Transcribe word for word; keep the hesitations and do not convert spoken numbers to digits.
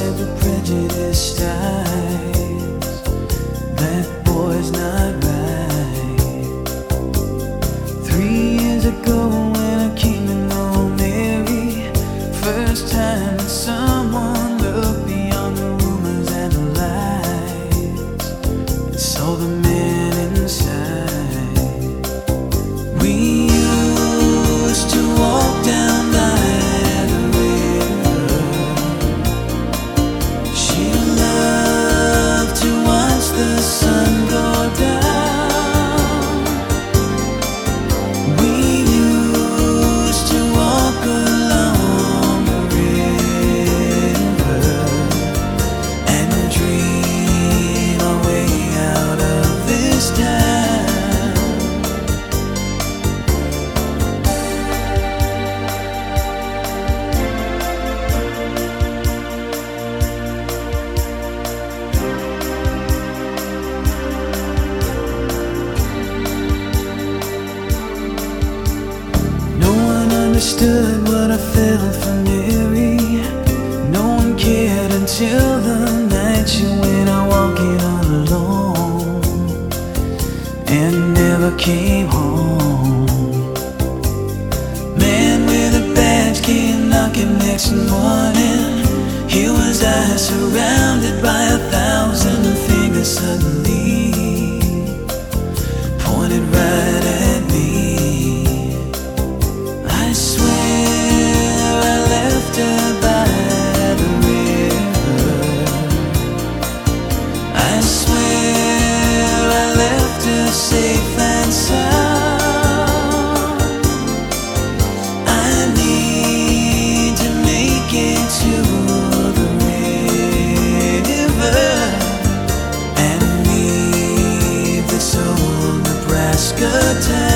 where the prejudice dies. That boy's not right. Three years ago when I came to know Mary, first time that someone looked beyond the rumors and the lies and saw the man inside. We used to walk down by the river. She loved to watch the sun go down. We used to walk along the river and dream our way out of this town. Understood what I felt for Mary. No one cared until the night she went out walking all alone and never came home. Man with a badge came knocking next morning. Here was I surrounded by a thousand fingers suddenly pointed right at me. I swear I left her by the river. I swear I left her safe and sound. I need to make it to the river and leave this old Nebraska town.